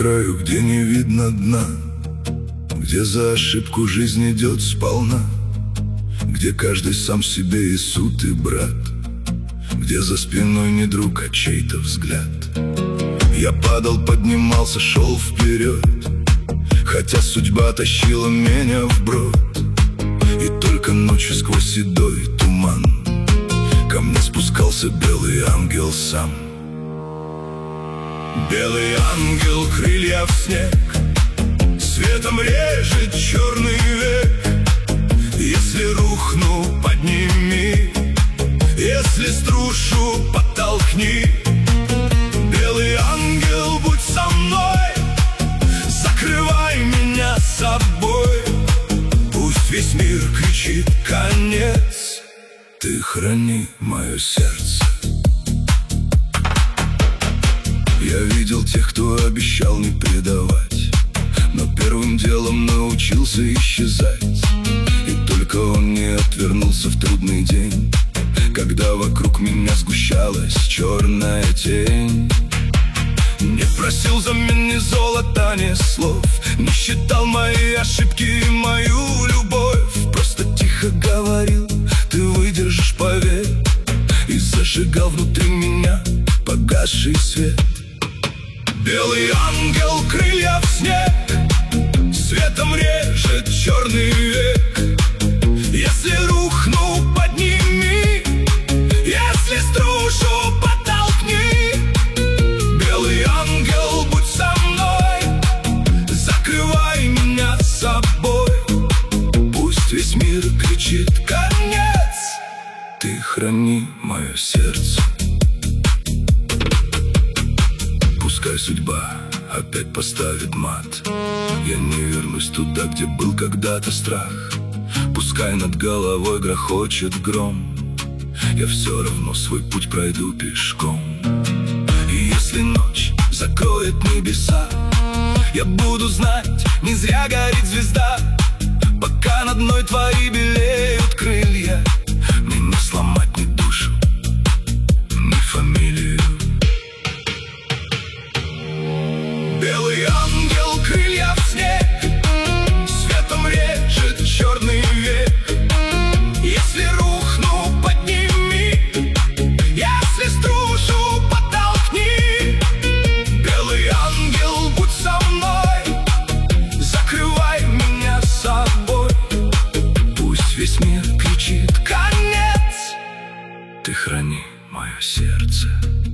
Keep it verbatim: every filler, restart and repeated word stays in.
краю, где не видно дна, где за ошибку жизнь идет сполна, где каждый сам себе и суд, и брат, где за спиной не друг, а чей-то взгляд. Я падал, поднимался, шел вперед, хотя судьба тащила меня вброд. И только ночью сквозь седой туман ко мне спускался белый ангел сам. Белый ангел, крылья в снег, светом режет черный век. Если рухну, подними, если струшу, подтолкни. Белый ангел, будь со мной, закрывай меня собой. Пусть весь мир кричит конец, ты храни мое сердце. Я видел тех, кто обещал не предавать, но первым делом научился исчезать. И только он не отвернулся в трудный день, когда вокруг меня сгущалась черная тень. Не просил взамен ни золота, ни слов, не считал мои ошибки и мою любовь. Просто тихо говорил: ты выдержишь, поверь. И зажигал внутри меня погасший свет. Белый ангел, крылья в снег, светом режет черный век. Если рухну, подними, если струшу, подтолкни. Белый ангел, будь со мной, закрывай меня собой. Пусть весь мир кричит конец, ты храни мое сердце. Пускай судьба опять поставит мат, я не вернусь туда, где был когда-то страх. Пускай над головой грохочет гром, я все равно свой путь пройду пешком. И если ночь закроет небеса, я буду знать, не зря горит звезда. Пока над мной твои белеют крылья, мне не сломать ни душу, ни фамилию. Белый ангел, крылья в снег, светом режет черный век. Если рухну, подними, если струшу, подтолкни. Белый ангел, будь со мной, закрывай меня собой. Пусть весь мир кричит конец, ты храни мое сердце.